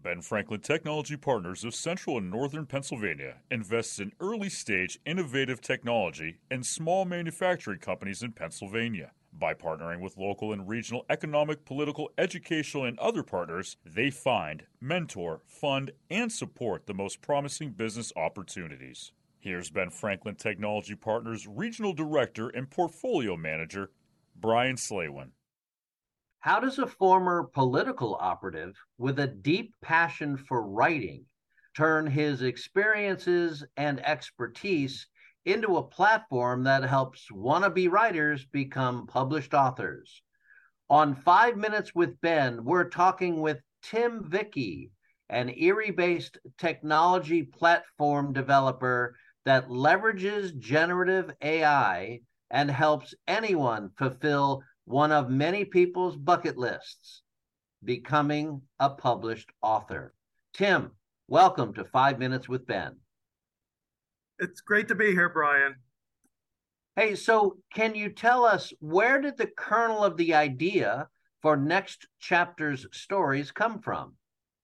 Ben Franklin Technology Partners of Central and Northern Pennsylvania invests in early stage innovative technology and small manufacturing companies in Pennsylvania. By partnering with local and regional economic, political, educational, and other partners, they find, mentor, fund, and support the most promising business opportunities. Here's Ben Franklin Technology Partners Regional Director and Portfolio Manager, Brian Slaywin. How does a former political operative with a deep passion for writing turn his experiences and expertise into a platform that helps wannabe writers become published authors? On 5 Minutes with Ben, we're talking with Tim Vicky, an Erie-based technology platform developer that leverages generative AI and helps anyone fulfill one of many people's bucket lists, becoming a published author. Tim, welcome to 5 Minutes with Ben. It's great to be here, Brian. Hey, so can you tell us, where did the kernel of the idea for Next Chapter's stories come from?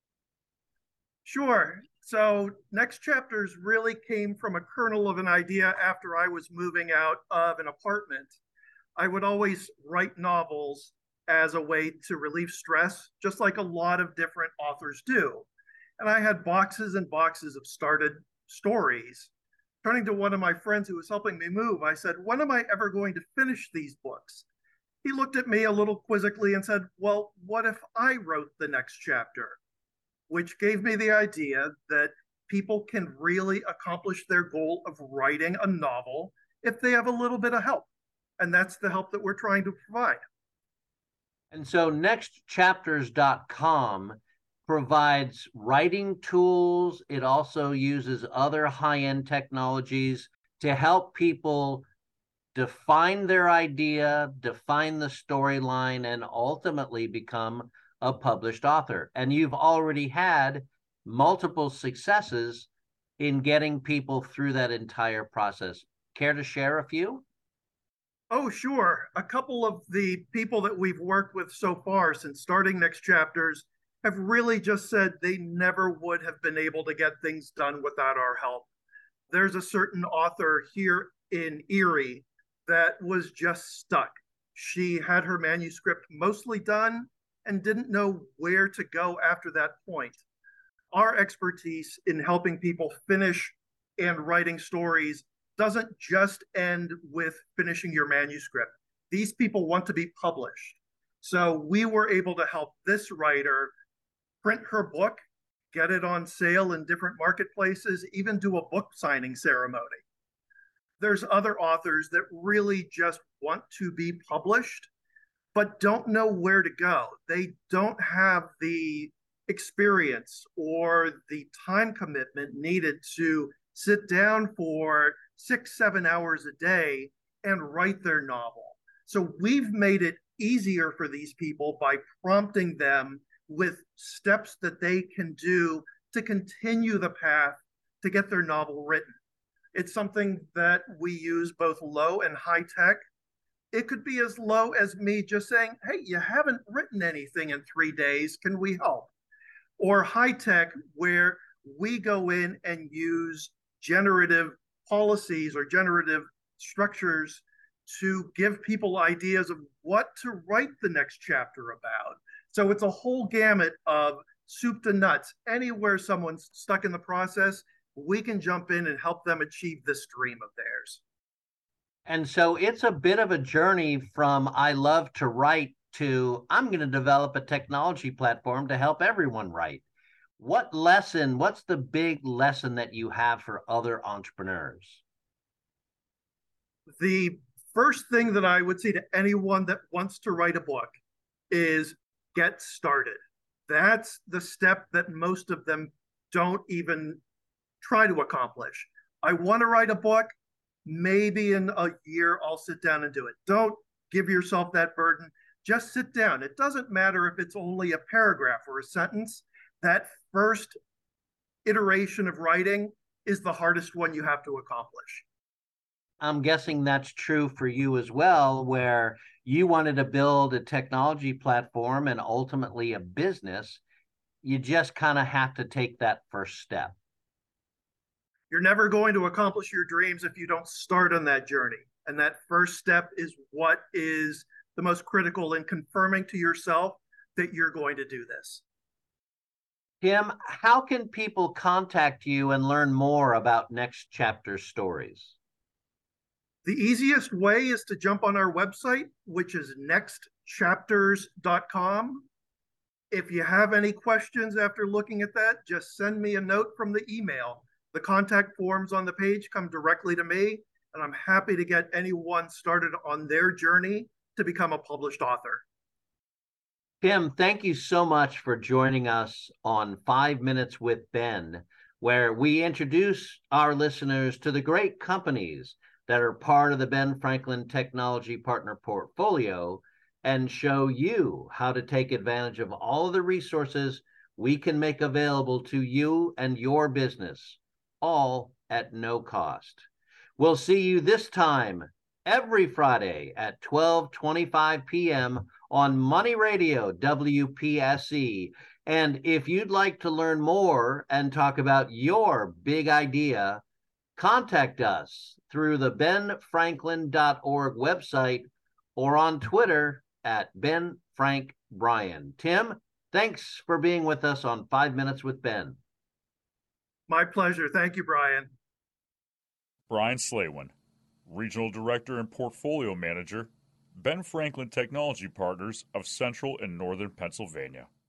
Sure. So Next Chapters really came from a kernel of an idea after I was moving out of an apartment. I would always write novels as a way to relieve stress, just like a lot of different authors do. And I had boxes and boxes of started stories. Turning to one of my friends who was helping me move, I said, "When am I ever going to finish these books?" He looked at me a little quizzically and said, "Well, what if I wrote the next chapter?" Which gave me the idea that people can really accomplish their goal of writing a novel if they have a little bit of help. And that's the help that we're trying to provide. And so nextchapters.com provides writing tools. It also uses other high-end technologies to help people define their idea, define the storyline, and ultimately become a published author. And you've already had multiple successes in getting people through that entire process. Care to share a few? Oh, sure. A couple of the people that we've worked with so far since starting Next Chapters have really just said they never would have been able to get things done without our help. There's a certain author here in Erie that was just stuck. She had her manuscript mostly done and didn't know where to go after that point. Our expertise in helping people finish and writing stories doesn't just end with finishing your manuscript. These people want to be published. So we were able to help this writer print her book, get it on sale in different marketplaces, even do a book signing ceremony. There's other authors that really just want to be published, but don't know where to go. They don't have the experience or the time commitment needed to sit down for 6-7 hours a day and write their novel. So we've made it easier for these people by prompting them with steps that they can do to continue the path to get their novel written. It's something that we use both low and high tech. It could be as low as me just saying, "Hey, you haven't written anything in 3 days. Can we help?" Or high tech, where we go in and use generative policies or generative structures to give people ideas of what to write the next chapter about. So it's a whole gamut of soup to nuts. Anywhere someone's stuck in the process, we can jump in and help them achieve this dream of theirs. And so it's a bit of a journey from I love to write to I'm going to develop a technology platform to help everyone write. What's the big lesson that you have for other entrepreneurs? The first thing that I would say to anyone that wants to write a book is get started. That's the step that most of them don't even try to accomplish. I want to write a book. Maybe in a year, I'll sit down and do it. Don't give yourself that burden. Just sit down. It doesn't matter if it's only a paragraph or a sentence. That first iteration of writing is the hardest one you have to accomplish. I'm guessing that's true for you as well, where you wanted to build a technology platform and ultimately a business. you just kind of have to take that first step. You're never going to accomplish your dreams if you don't start on that journey. And that first step is what is the most critical in confirming to yourself that you're going to do this. Tim, how can people contact you and learn more about Next Chapter Stories? The easiest way is to jump on our website, which is nextchapters.com. If you have any questions after looking at that, just send me a note from the email. The contact forms on the page come directly to me, and I'm happy to get anyone started on their journey to become a published author. Tim, thank you so much for joining us on 5 Minutes with Ben, where we introduce our listeners to the great companies that are part of the Ben Franklin Technology Partner Portfolio and show you how to take advantage of all of the resources we can make available to you and your business, all at no cost. We'll see you this time every Friday at 12:25 p.m. on Money Radio WPSE. And if you'd like to learn more and talk about your big idea, contact us through the benfranklin.org website or on Twitter at benfrankbrian. Tim, thanks for being with us on 5 Minutes with Ben. My pleasure. Thank you, Brian. Brian Slaywin, Regional Director and Portfolio Manager, Ben Franklin Technology Partners of Central and Northern Pennsylvania.